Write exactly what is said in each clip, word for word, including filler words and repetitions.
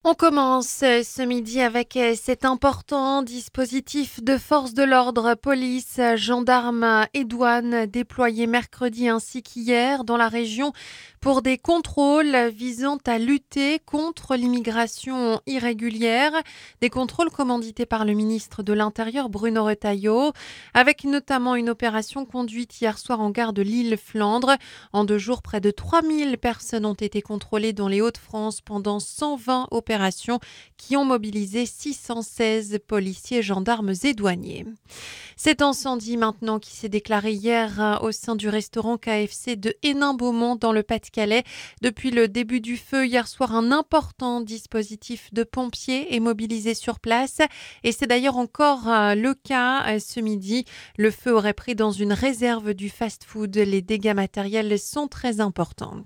On commence euh, ce midi avec euh, cet important dispositif de force de l'ordre, police, euh, gendarmes et douane déployé mercredi ainsi qu'hier dans la région pour des contrôles visant à lutter contre l'immigration irrégulière. Des contrôles commandités par le ministre de l'Intérieur Bruno Retailleau, avec notamment une opération conduite hier soir en gare de Lille-Flandre. En deux jours, près de trois mille personnes ont été contrôlées dans les Hauts-de-France pendant cent vingt opérations qui ont mobilisé six cent seize policiers, gendarmes et douaniers. Cet incendie maintenant qui s'est déclaré hier euh, au sein du restaurant K F C de Hénin-Beaumont dans le Pas-de-Calais. Depuis le début du feu hier soir, un important dispositif de pompiers est mobilisé sur place et c'est d'ailleurs encore euh, le cas euh, ce midi. Le feu aurait pris dans une réserve du fast-food. Les dégâts matériels sont très importants.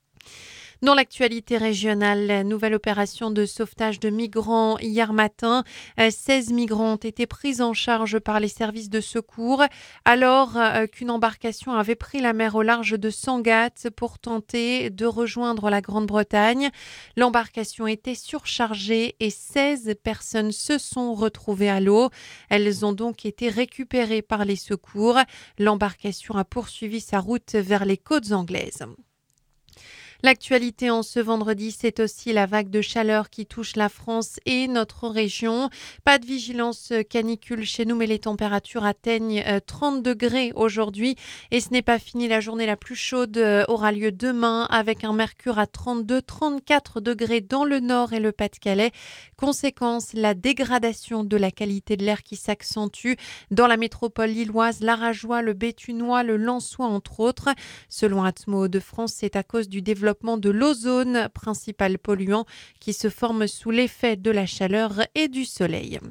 Dans l'actualité régionale, nouvelle opération de sauvetage de migrants hier matin. seize migrants ont été pris en charge par les services de secours alors qu'une embarcation avait pris la mer au large de Sangatte pour tenter de rejoindre la Grande-Bretagne. L'embarcation était surchargée et seize personnes se sont retrouvées à l'eau. Elles ont donc été récupérées par les secours. L'embarcation a poursuivi sa route vers les côtes anglaises. L'actualité en ce vendredi, c'est aussi la vague de chaleur qui touche la France et notre région. Pas de vigilance canicule chez nous, mais les températures atteignent trente degrés aujourd'hui. Et ce n'est pas fini, la journée la plus chaude aura lieu demain avec un mercure à trente-deux à trente-quatre degrés dans le nord et le Pas-de-Calais. Conséquence, la dégradation de la qualité de l'air qui s'accentue dans la métropole lilloise, l'Aragois, le Béthunois, le Lensois entre autres. Selon Atmo de France, c'est à cause du développement de l'ozone, principal polluant qui se forme sous l'effet de la chaleur et du soleil.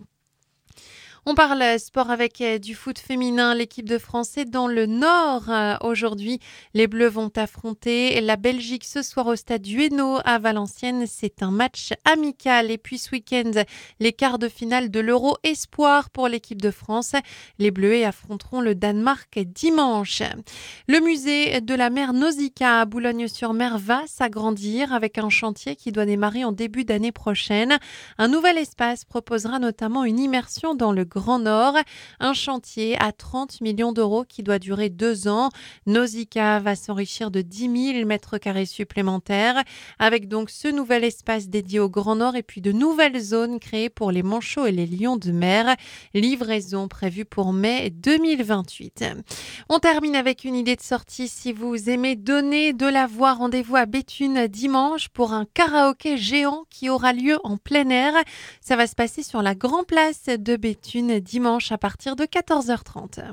On parle sport avec du foot féminin. L'équipe de France est dans le Nord aujourd'hui. Les Bleus vont affronter la Belgique ce soir au stade du Hainaut à Valenciennes. C'est un match amical. Et puis ce week-end, les quarts de finale de l'Euro Espoir pour l'équipe de France. Les Bleus affronteront le Danemark dimanche. Le musée de la mer Nausicaa à Boulogne-sur-Mer va s'agrandir avec un chantier qui doit démarrer en début d'année prochaine. Un nouvel espace proposera notamment une immersion dans le Grand Nord, un chantier à trente millions d'euros qui doit durer deux ans. Nausicaa va s'enrichir de dix mille mètres carrés supplémentaires avec donc ce nouvel espace dédié au Grand Nord et puis de nouvelles zones créées pour les manchots et les lions de mer. Livraison prévue pour mai deux mille vingt-huit. On termine avec une idée de sortie. Si vous aimez donner de la voix, rendez-vous à Béthune dimanche pour un karaoké géant qui aura lieu en plein air. Ça va se passer sur la Grand Place de Béthune dimanche à partir de quatorze heures trente.